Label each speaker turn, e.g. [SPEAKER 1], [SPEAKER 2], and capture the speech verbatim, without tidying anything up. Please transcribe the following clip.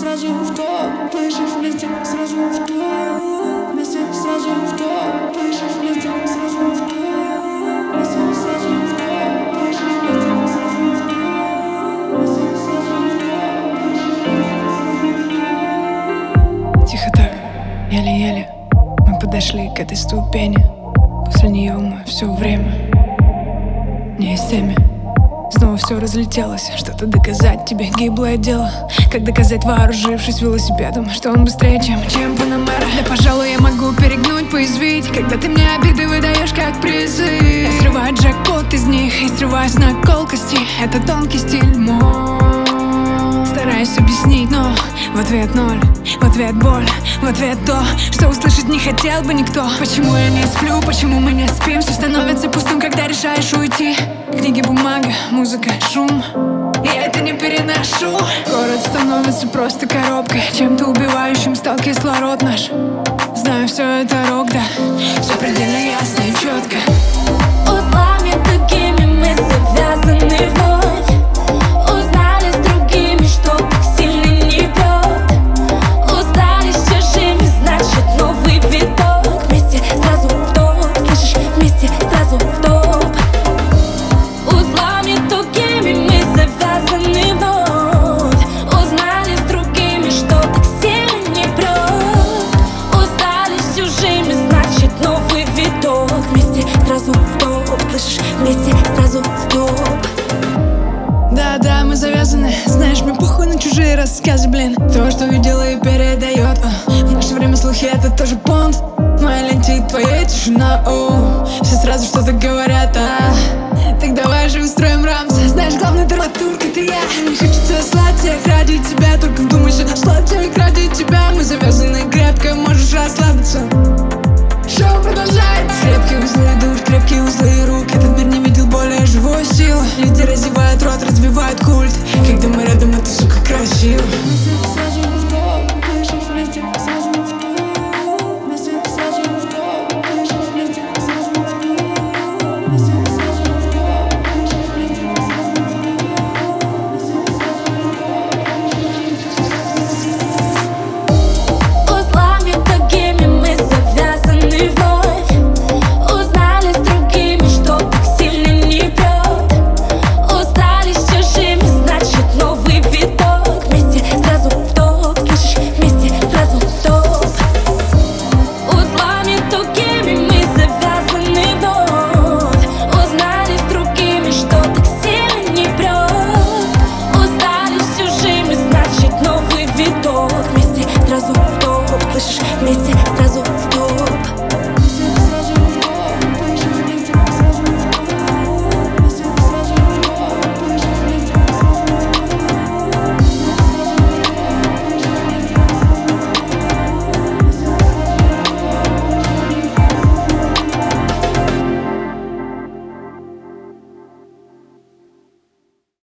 [SPEAKER 1] сразу в топ, слышишь, вместе сразу в топ, вместе сразу в топ, слышишь, вместе сразу в топ, вместе сразу в топ, слышишь, вместе сразу в топ, вместе сразу в топ.
[SPEAKER 2] Тихо так, еле-еле мы подошли к этой ступени. После нее мы все время не из теми. Снова все разлетелось, что-то доказать тебе гиблое дело. Как доказать, вооружившись велосипедом, что он быстрее, чем, чем Панамера. Да, пожалуй, я могу перегнуть, поязвить, когда ты мне обиды выдаешь как призы. Я срываю джекпот из них и срываюсь на колкости. Это тонкий стиль мой. Стараюсь объяснить, но в ответ ноль, в ответ боль, в ответ то, что услышать не хотел бы никто. Почему я не сплю, почему мы не спим? Все становится пустым, когда решаешь уйти. Книги, бумага, музыка, шум, я это не переношу. Город становится просто коробкой, чем-то убивающим стал кислород наш. Знаю, все это рок, да, все предельно ясно и четко.
[SPEAKER 3] Узлами тугими мы завязаны вновь. Узнали с другими, что так сильно не бьет. Устали с чужими, значит новый виток. Вместе сразу в топ, слышишь, вместе сразу в топ. Узлами тугими мы завязаны вновь. Узнали с другими, что так сильно не бьет. Устали с чужими, значит новый виток. Вместе сразу в топ, слышишь, вместе сразу в топ.
[SPEAKER 2] Да-да, мы завязаны, знаешь, мне похуй на чужие рассказы, блин. То, что видела и передает, а. В наше время слухи это тоже понт. В моей ленте и твоей тишина, о. Все сразу что-то говорят, а. Так давай же устроим рамсы. Знаешь, главный драматург это я. Не хочется слать всех ради тебя, только